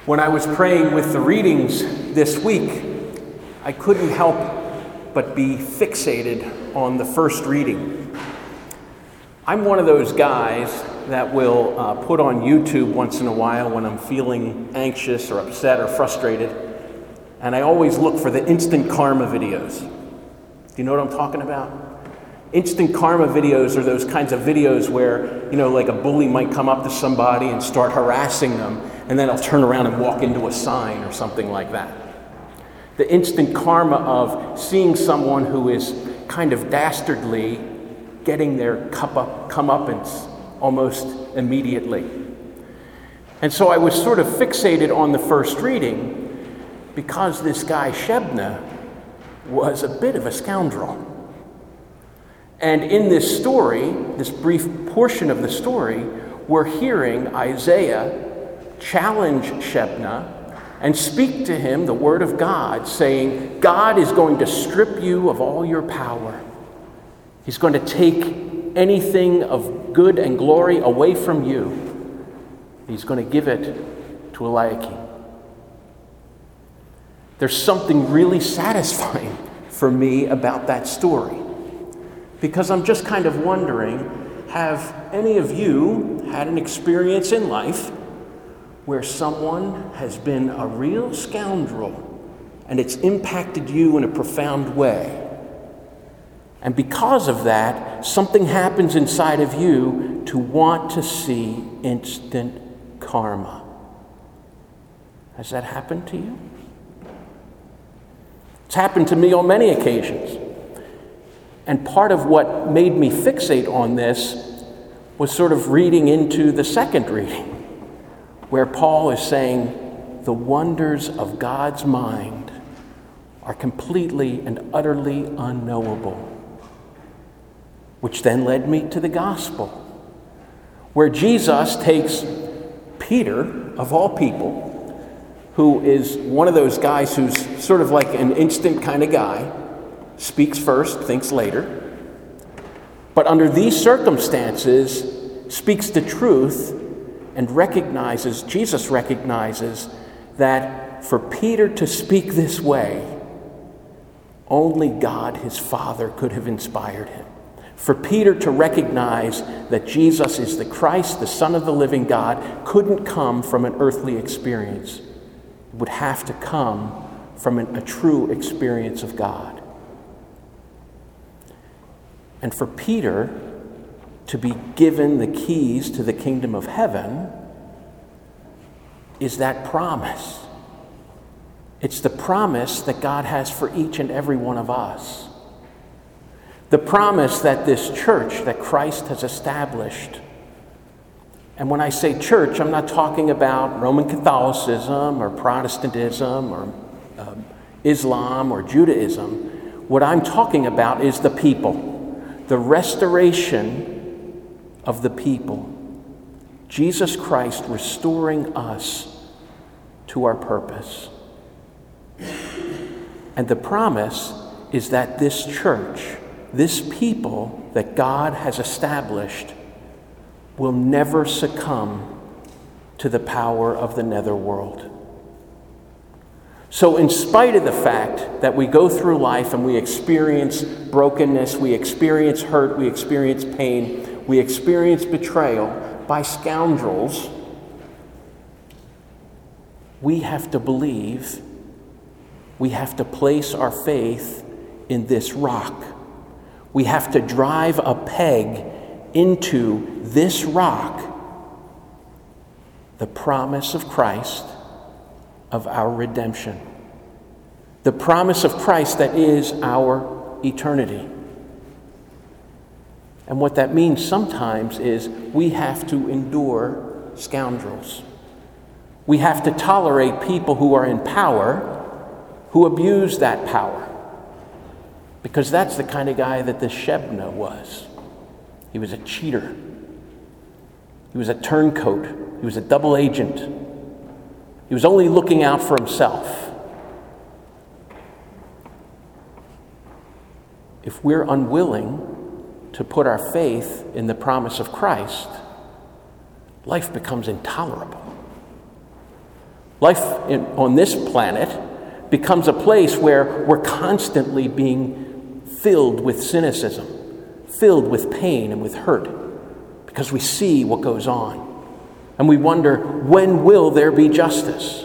When I was praying with the readings this week, I couldn't help but be fixated on the first reading. I'm one of those guys that will put on YouTube once in a while when I'm feeling anxious or upset or frustrated, and I always look for the instant karma videos. Do you know what I'm talking about? Instant karma videos are those kinds of videos where, like a bully might come up to somebody and start harassing them, and then I'll turn around and walk into a sign or something like that. The instant karma of seeing someone who is kind of dastardly getting their comeuppance almost immediately. And so I was sort of fixated on the first reading because this guy Shebna was a bit of a scoundrel. And in this story, this brief portion of the story, we're hearing Isaiah challenge Shebna and speak to him the word of God, saying, God is going to strip you of all your power. He's going to take anything of good and glory away from you. He's going to give it to Eliakim. There's something really satisfying for me about that story, because I'm just kind of wondering, have any of you had an experience in life where someone has been a real scoundrel and it's impacted you in a profound way? And because of that, something happens inside of you to want to see instant karma. Has that happened to you? It's happened to me on many occasions. And part of what made me fixate on this was sort of reading into the second reading, where Paul is saying the wonders of God's mind are completely and utterly unknowable, which then led me to the gospel, where Jesus takes Peter, of all people, who is one of those guys who's sort of like an instant kind of guy, speaks first, thinks later, but under these circumstances speaks the truth and Jesus recognizes that for Peter to speak this way, only God, his Father, could have inspired him. For Peter to recognize that Jesus is the Christ, the Son of the living God, couldn't come from an earthly experience. It would have to come from a true experience of God. And for Peter to be given the keys to the kingdom of heaven is that promise. It's the promise that God has for each and every one of us. The promise that this church that Christ has established, and when I say church, I'm not talking about Roman Catholicism or Protestantism or Islam or Judaism. What I'm talking about is the people. The restoration of the people. Jesus Christ restoring us to our purpose. And the promise is that this church, this people that God has established, will never succumb to the power of the netherworld. So in spite of the fact that we go through life and we experience brokenness, we experience hurt, we experience pain, we experience betrayal by scoundrels, we have to believe, we have to place our faith in this rock. We have to drive a peg into this rock, the promise of Christ, of our redemption. The promise of Christ that is our eternity. And what that means sometimes is we have to endure scoundrels. We have to tolerate people who are in power, who abuse that power. Because that's the kind of guy that this Shebna was. He was a cheater. He was a turncoat. He was a double agent. He was only looking out for himself. If we're unwilling to put our faith in the promise of Christ, life becomes intolerable. on this planet becomes a place where we're constantly being filled with cynicism, filled with pain and with hurt, because we see what goes on. And we wonder, when will there be justice?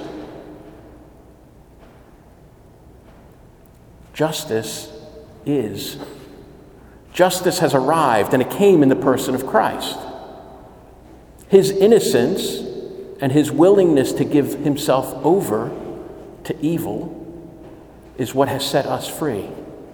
Justice is. Justice has arrived, and it came in the person of Christ. His innocence and his willingness to give himself over to evil is what has set us free.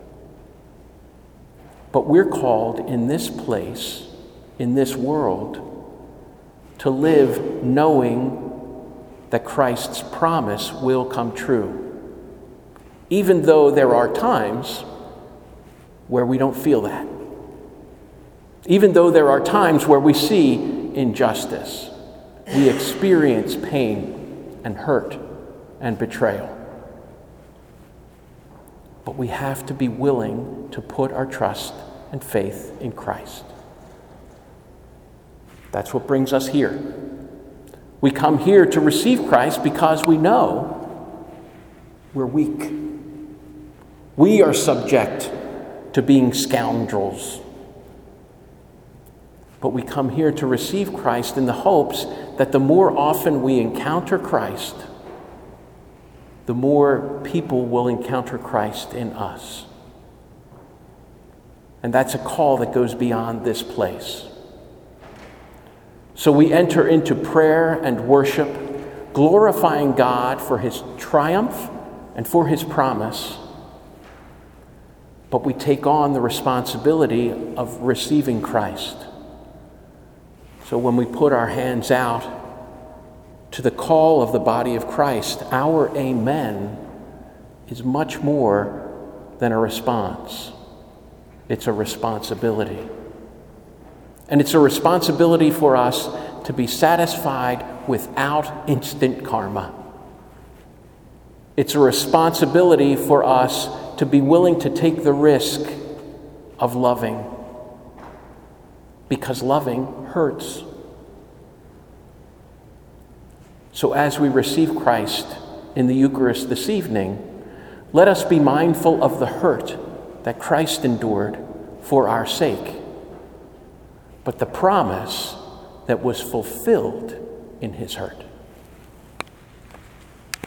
But we're called in this place, in this world, to live knowing that Christ's promise will come true, even though there are times where we don't feel that. Even though there are times where we see injustice, we experience pain and hurt and betrayal. But we have to be willing to put our trust and faith in Christ. That's what brings us here. We come here to receive Christ because we know we're weak. We are subject to being scoundrels. But we come here to receive Christ in the hopes that the more often we encounter Christ, the more people will encounter Christ in us. And that's a call that goes beyond this place. So we enter into prayer and worship, glorifying God for his triumph and for his promise. But we take on the responsibility of receiving Christ. So when we put our hands out to the call of the body of Christ, our amen is much more than a response. It's a responsibility. And it's a responsibility for us to be satisfied without instant karma. It's a responsibility for us to be willing to take the risk of loving, because loving hurts. So as we receive Christ in the Eucharist this evening, let us be mindful of the hurt that Christ endured for our sake, but the promise that was fulfilled in his hurt.